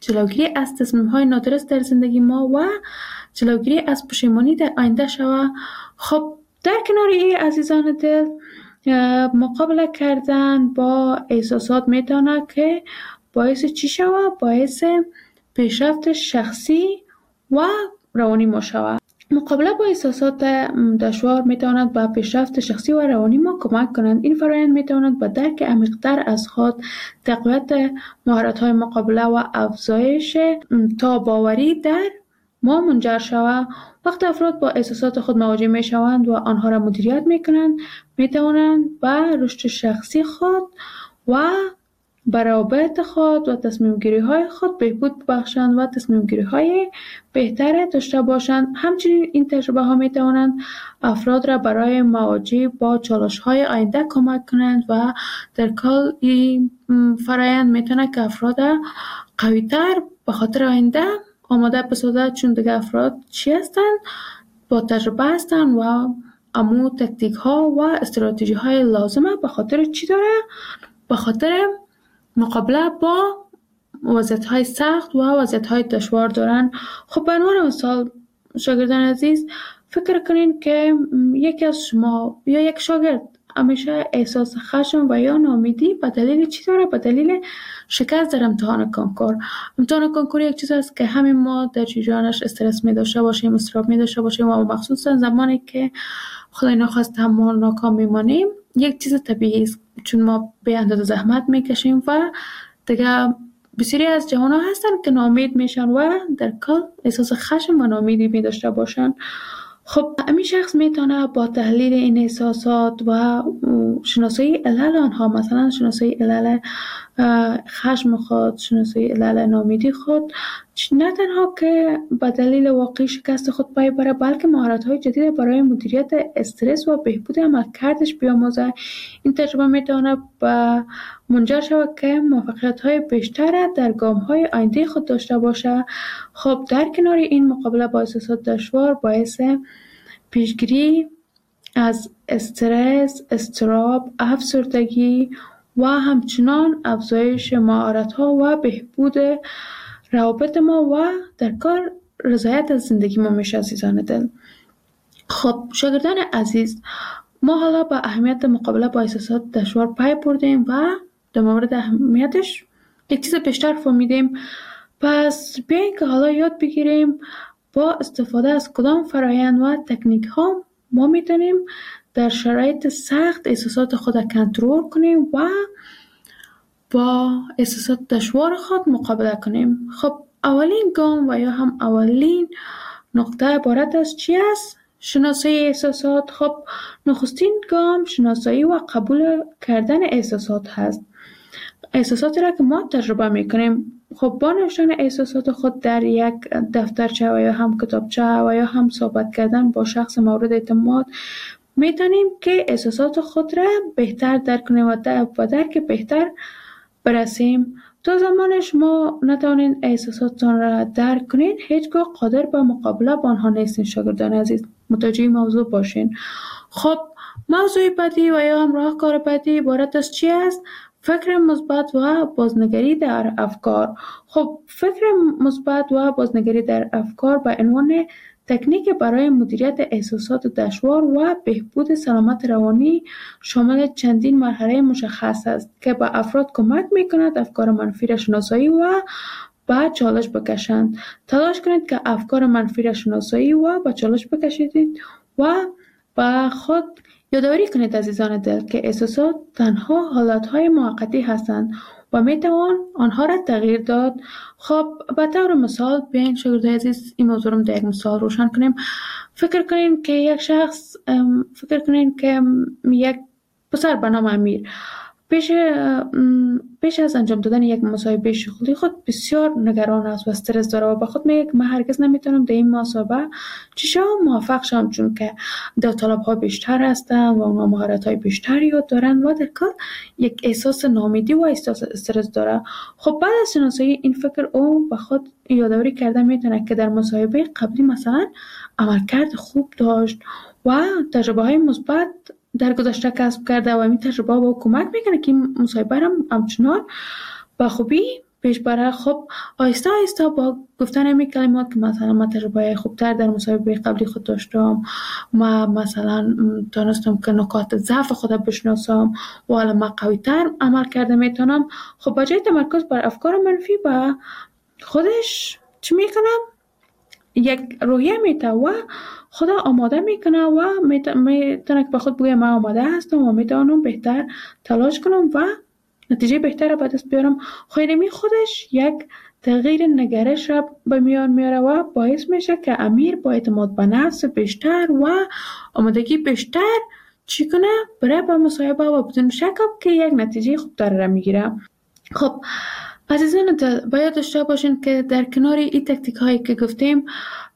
[SPEAKER 3] جلوگیری از تصمیم‌های نادرست در زندگی ما و جلوگیری از پشیمانی در آینده شود. خب در کنار این عزیزان دل، مقابله کردن با احساسات میتونه که باعث چی شود؟ باعث پیشرفت شخصی و روانی ما شود. مقابله با احساسات دشوار میتواند به پیشرفت شخصی و روانی ما کمک کنند. این فرآیند میتواند به درک عمیق‌تر از خود، تقویت مهارت‌های مقابله و افزایش تاب‌آوری در ما منجر شود. وقتی افراد با احساسات خود مواجه میشوند و آنها را مدیریت میکنند، میتوانند به رشد شخصی خود و به روابط خود و تصمیم گیری های خود بهبود بخشند و تصمیم گیری های بهتر داشته باشند. همچنین این تجربه ها می توانند افراد را برای مواجهه با چالش های آینده کمک کنند و در کل این فرآیند می تواند که افراد قوی تر به خاطر آینده آماده بسازد، چون دیگه افراد چی هستند؟ با تجربه هستند و امو تکتیک ها و استراتژی های لازمه. به خاطر چی داره؟ به خاطر مقابله با وضعیت‌های سخت و وضعیت‌های دشوار دارن. خب به عنوان مثال شاگردان عزیز، فکر کنین که یکی از شما یا یک شاگرد همیشه احساس خشم و یا ناامیدی به دلیل چی داره؟ به دلیل شکست در امتحان کنکور. امتحان کنکور یک چیز است که همین ما در جریانش استرس می داشته باشیم، اضطراب می داشته باشیم و مخصوصا زمانی که خدای نخواست ما ناکام میمانیم، یک چیز طبیعی است، چون ما به اندازه زحمت میکشیم و دیگه بسیاری از جوانان هستن که ناامید میشن و در کل احساس خشم و ناامیدی می داشته باشن. خب همین شخص میتونه با تحلیل این احساسات و شناسایی علل آنها، مثلا شناسایی علل خشم خود، شناسایی علل ناامیدی خود، نه تنها که به دلیل واقعی شکست خود پی بره، بلکه مهارت‌های جدید برای مدیریت استرس و بهبود عملکردش بیاموزه. این تجربه میتونه به منجر شود که موفقیت‌های بیشتر در گام‌های آینده خود داشته باشه. خب در کنار این، مقابله با احساسات دشوار باعث پیشگیری از استرس، اضطراب، افسردگی و همچنان افزایش مهارت‌ها و بهبود روابط ما و در کار رضایت از زندگی ما میشه عزیزان دل. خب شاگردان عزیز، ما حالا با اهمیت مقابله با احساسات دشوار پی بردیم و در مورد اهمیتش یک چیز بیشتر فهمیدیم. پس بیایید که حالا یاد بگیریم با استفاده از کدام فرآیند و تکنیک ها ما میتونیم در شرایط سخت احساسات خود کنترل کنیم و با احساسات دشوار خود مقابله کنیم. خب اولین گام و یا هم اولین نقطه عبارت از چی است؟ شناسایی احساسات. خب نخستین گام شناسایی و قبول کردن احساسات هست. احساساتی را که ما تجربه میکنیم، خب با نوشتن احساسات خود در یک دفترچه و یا هم کتابچه و یا هم صحبت کردن با شخص مورد اعتماد میتونیم که احساسات خود را بهتر درک کنیم و درک بهتر برسیم. تا زمان شما نتوانید احساساتتان را درک کنید، هیچگاه قادر به مقابله با آنها نیستین. شاگردان عزیز، متوجه موضوع باشین. خب موضوع بعدی و یا هم راهکار بعدی عبارت از چی است؟ فکر مثبت و بازنگری در افکار. خب فکر مثبت و بازنگری در افکار به عنوان تکنیک برای مدیریت احساسات دشوار و بهبود سلامت روانی شامل چندین مرحله مشخص است که به افراد کمک می‌کند افکار منفی را شناسایی و به چالش بکشند. تلاش کنید که افکار منفی را شناسایی و به چالش بکشید و به خود یادآوری کنید عزیزان دل که احساسات تنها حالتهای موقتی هستند و میتوان آنها را تغییر داد. خب به طور مثال بیاین شاگردان عزیز این موضوع رو در یک مثال روشن کنیم. فکر کنین که یک پسر به نام امیر پیش از انجام دادن یک مصاحبه شغلی خود بسیار نگران است و استرس داره و به خود میگه من هرگز نمیتونم در این مصاحبه موفق شم، چون که داوطلب‌ها بیشتر هستن و اونها مهارت‌های بیشتری یاد دارن و در کار یک احساس ناامیدی و احساس استرس داره. خب بعد از شناسایی این فکر او به خود یادآوری کرده میتونه که در مصاحبه قبلی مثلا عملکرد خوب داشت و تجربه‌های مثبت در گذشته کسب کرده و این تجربه با کمک میکنه که این مصاحبه را همچنان با خوبی پیش بره. خب آهسته آهسته با گفتن همین کلمات که مثلا من تجربه خوبتر در مسابقه قبلی خود داشتم، ما مثلا تونستم که نکات ضعف خودم بشناسم و حالا من قوی‌تر عمل کرده میتونم. خب بجای تمرکز بر افکار منفی با خودش چی میکنم؟ یک روحیه میته و خدا آماده میکنه و میتونه که به خود بگه من آماده هستم و میتونم بهتر تلاش کنم و نتیجه بهتر به دست بیارم. خیلی خودش یک تغییر نگرش را به میان میاره و باعث میشه که امیر با اعتماد به نفس بیشتر و آمادگی بیشتر چی کنه؟ برای به مصاحبه و بدون شک که یک نتیجه خوبتر را میگیره. خب عزیزان باید داشته باشین که در کنار این تکتیک هایی که گفتیم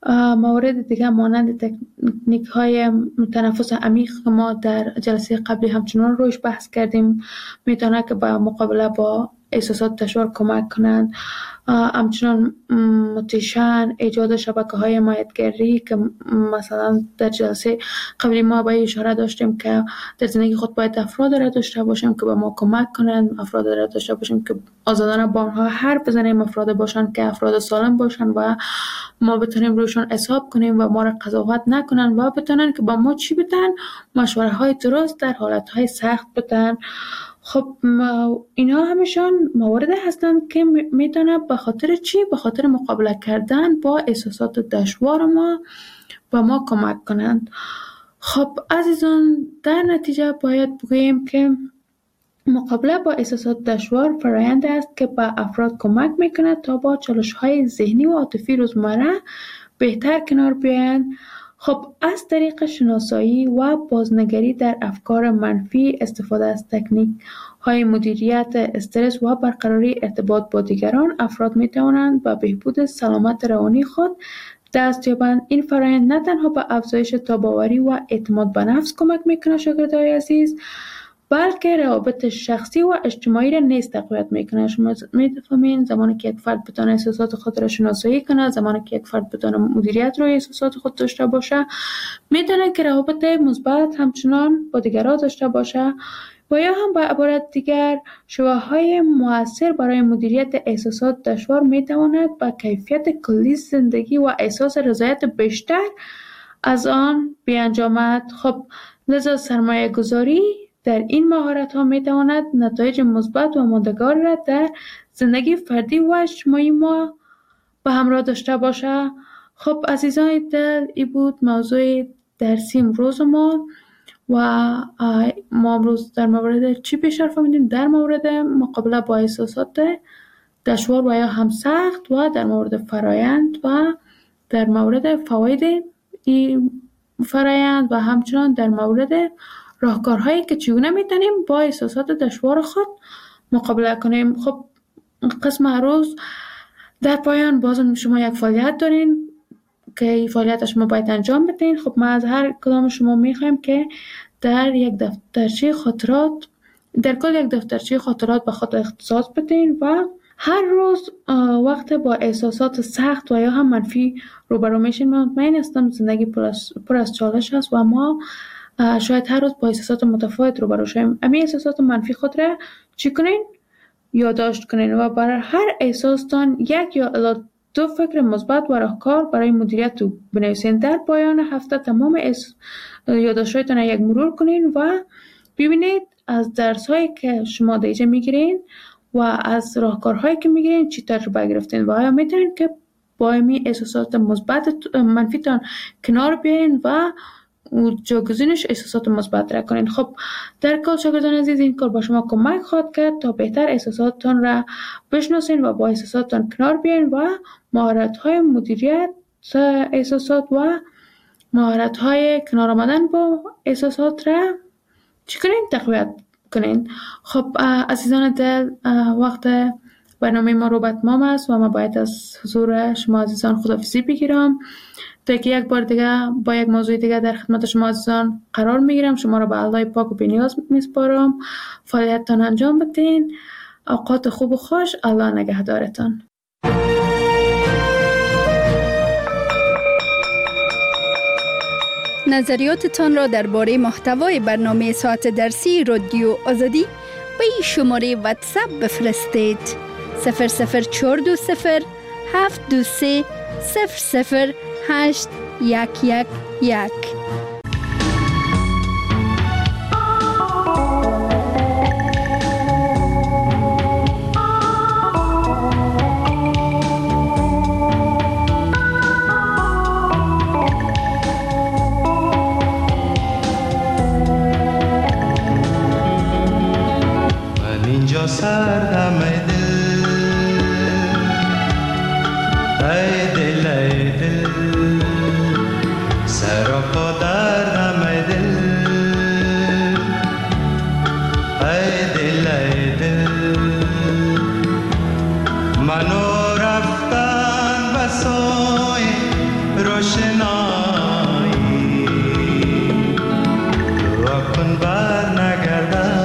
[SPEAKER 3] موارد دیگه مانند تکنیک های تنفس عمیق که ما در جلسه قبلی همچنان روش بحث کردیم میتونه که با مقابله با احساسات دشوار کمک کنند. همچنان موتیشن، ایجاد شبکه های حمایتگری که مثلا در جلسه قبلی ما به اشاره داشتیم که در زندگی خود باید افراد را داشته باشیم که به ما کمک کنند، افراد را داشته باشیم که آزادانه با آنها حرف بزنیم، افراد باشند که افراد سالم باشند و ما بتونیم روشون حساب کنیم و ما را قضاوت نکنن و بتونن که با ما چی بدن، مشوره های درست در حالت های سخت بدن. خب اینا همشان موارد هستند که میتونه به خاطر چی؟ به خاطر مقابله کردن با احساسات دشوار ما با ما کمک کنند. خب عزیزان در نتیجه باید بگوییم که مقابله با احساسات دشوار فرآیند است که به افراد کمک میکنه تا با چالش‌های ذهنی و عاطفی روزمره بهتر کنار بیایند. خب از طریق شناسایی و بازنگری در افکار منفی، استفاده از تکنیک های مدیریت استرس و برقراری ارتباط با دیگران، افراد می توانند به بهبود سلامت روانی خود دست یابند. این فرآیند نه تنها به افزایش تاب‌آوری و اعتماد به نفس کمک میکنه شاگردای عزیز، بلکه روابط شخصی و اجتماعی را نیز تقویت میکنه. شما میفهمین زمانی که یک فرد بتونه احساسات خود را شناسایی کنه، زمانی که یک فرد بتونه مدیریت روی احساسات خود داشته باشه، میتونه که روابط مثبت همچنان با دیگران داشته باشه و یا هم به عبارت دیگر شواهدهای مؤثر برای مدیریت احساسات دشوار میتواند به کیفیت کلی زندگی و احساس رضایت بیشتر از آن بیانجامد. خب لذا سرمایه گذاری در این مهارت ها می تواند نتایج مثبت و ماندگار را در زندگی فردی و اجتماعی ما به همراه داشته باشه. خب عزیزان دل، این بود موضوع درسی امروز ما و ما امروز در مورد چی بیشتر فهمیدیم؟ در مورد مقابله با احساسات دشوار و یا هم سخت و در مورد فرایند و در مورد فواید این فرایند و همچنان در مورد راهکارهایی که چگونه میتونیم با احساسات دشوار خود مقابله کنیم. خب قسم روز در پایان بازم شما یک فعالیت دارین که این فعالیت شما باید انجام بدین. خب ما از هر کدام شما میخوایم که در یک دفترچه خاطرات، در کل یک دفترچه خاطرات به خود اختصاص بدین و هر روز وقت با احساسات سخت و یا هم منفی روبرو میشین. من مطمئن هستم زندگی پر از چالش است و ما شاید هر روز با احساسات متفاوت روبرو شویم. امی احساسات منفی خود را چی کنین؟ یادداشت کنین و برای هر احساستان یک یا دو فکر مثبت و راهکار برای مدیریت رو بنویسین. در پایان هفته تمام یادداشت‌هایتان یک مرور کنین و ببینید از درس‌هایی که شما دیجه میگیرین و از راهکارهایی که میگیرین چی تجربه گرفتین و آیا میتونین که با این احساسات مثبت منفیتان کنار بیاین و جاگزینش احساسات مثبت را کنین. خب در کل شاگردان عزیز، این کار با شما کمک خواهد کرد تا بهتر احساساتتان را بشناسین و با احساساتتان کنار بیاین و مهارت‌های مدیریت احساسات و مهارت‌های کنار آمدن با احساسات را چی کنین؟ تقویت کنین. خب عزیزان دل، وقت برنامه ما رو به اتمام است و ما باید از حضور شما عزیزان خداحافظی بگیرم تا که یک بار دیگه با یک موضوع دیگه در خدمت شما عزیزان قرار میگیرم. شما رو به الله پاک و بی‌نیاز میسپارم. فعالیتتان انجام بدین. اوقات خوب و خوش. الله نگهدارتان.
[SPEAKER 4] نظریاتتان را درباره محتوای برنامه ساعت درسی رادیو آزادی به این شماره واتساپ بفرستید. 00420 723 00811.
[SPEAKER 5] سردم ای دل سراپا دردم ای دل منو رفتن بسای روشنایی دعا کن بر نگردم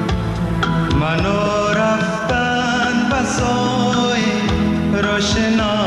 [SPEAKER 6] منو رفتن بسای روشنا